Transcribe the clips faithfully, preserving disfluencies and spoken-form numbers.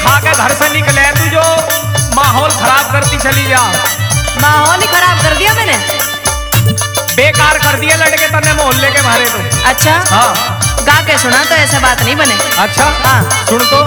खा के घर से निकले तू जो माहौल खराब करती चली जा। माहौल ही खराब कर दिया मैंने, बेकार कर दिए लड़के तने मोहल्ले के मारे तो। अच्छा हाँ गा के सुना तो ऐसा बात नहीं बने। अच्छा हाँ सुन तो।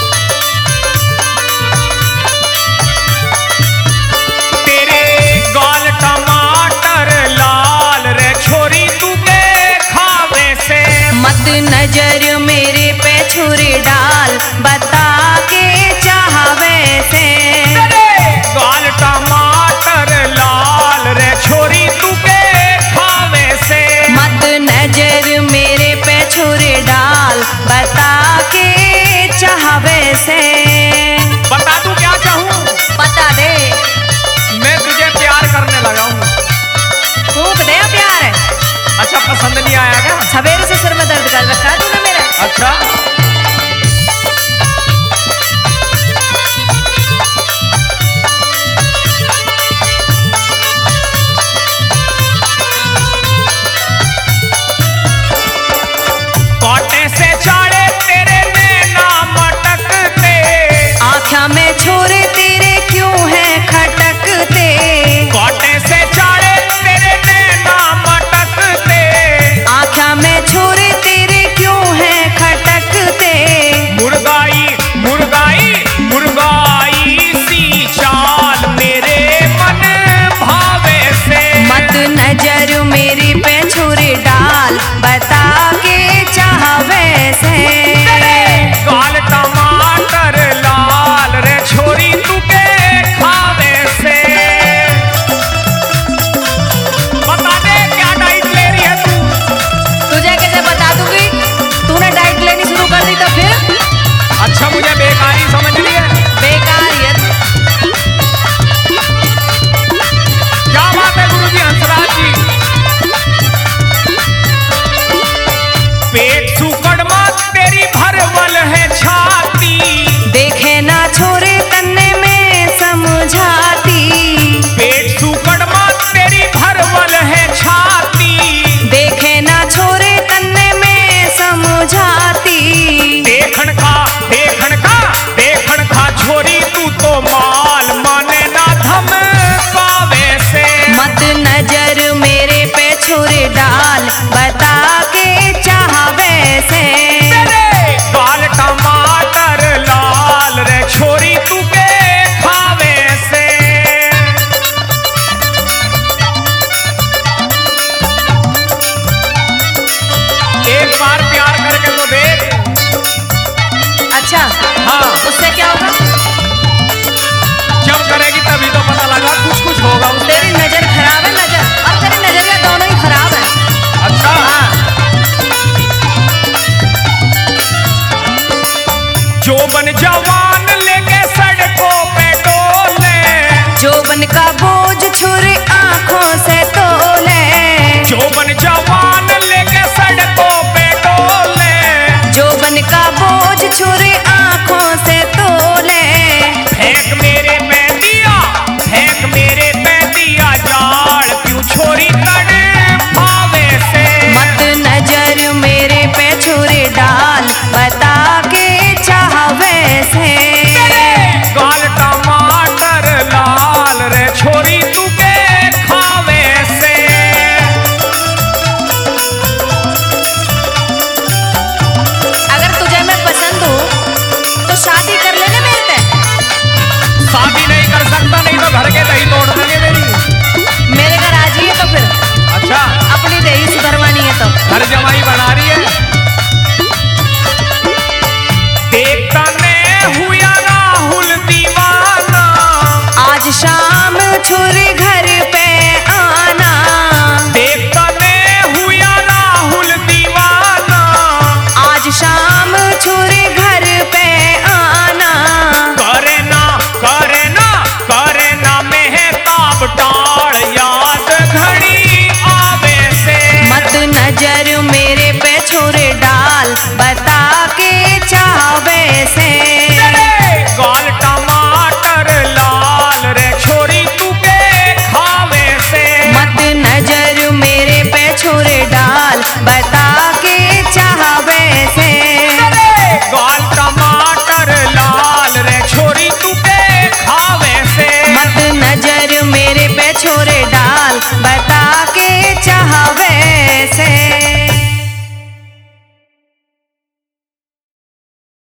तेरे गाल टमाटर लाल रे छोरी तू के खावे से, मत नजर मेरे पे छुरी डाल बता के चाहवे से। तेरे गाल टमाटर लाल रे छोरी तू के खावे से, मत नजर मेरे पे छुरी डाल बता के चाहवे से। बता दूं क्या चाहूं? बता दे। मैं तुझे प्यार करने लगा हूं। फूंक दे प्यार है। अच्छा पसंद नहीं आया क्या? सवेरे से सिर में दर्द कर रखा है तूने मेरा। अच्छा कांटे से चाड़े तेरे नैना मटकते, आँखा में छोरे तेरे क्यों है खटकते। कांटे से चाड़े तेरे नैना मटकते, आँखा में छोरे तेरे क्यों है खटकते। मुर्गाई मुर्गाई मुर्गाई सी चाल मेरे मन भावे से, मत नजर मेरी पे छुरी डाल बता के चाहवे से। गाल टमाटर लाल रे छोरी तू के खावे से। बता दे क्या डाइट ले रही है तू? तुझे कैसे बता दूंगी, तूने डाइट लेनी शुरू कर दी तो फिर। अच्छा मुझे बेकारी समझ रही है? बेकारियत। क्या बात है गुरुजी हंसराज जी? पेट सुकड़ मत तेरी भरवल है छाती, देखे ना छोरे तन्ने में समझाती। पेट सुकड़ मत तेरी भरवल है छाती, देखे ना छोरे तन्ने में समझाती। देखन का देखन का देखन का छोरी तू तो माल माने ना धम पावे से, मत नजर मेरे पे छुरी डाल बता के चाहवे से। तेरे गाल टमाटर लाल रे छोरी तू के खावे से। एक बार प्यार करके तो देख। अच्छा हाँ उससे क्या होगा? जब करेगी तभी तो पता लगा, कुछ कुछ होगा उससे। तेरी नजर खराब है, नजर और तेरी नजरिया दोनों ही खराब है। अच्छा हाँ जो बन जवान लेके सड़कों पे डोले, जोबन का बोझ छुरी आंखों से तोले। जो बन जवान लेके सड़कों पे डोले, जोबन का बोझ छुरी आंखों से तोले। फेंक मेरे पे दिया फेंक मेरे पे दिया जाड़ क्यों छोरी तड़े भावे से, मत नजर मेरे पे छुरी डाल बता के चाहवे से। गाल टमाटर लाल रे छोरी तू के खावे से। अगर तुझे मैं पसंद हूँ तो शादी कर लेने मेरे पे। शादी नहीं कर सकता, नहीं तो घर के दही तोड़ देंगे मेरी। मेरे घर आ जाइए तो फिर अच्छा अपनी देही सुधरवानी है तो। घर जमाई बना रही है। देखता ने हुआ राहुल दीवाना, आज शाम छुरी घर पे आना। देखता ने हुआ राहुल दीवाना, आज शाम छुरी घर पे आना। करे ना करे ना करे ना मेहताब टाड़ याद घड़ी आवे से, मत नजर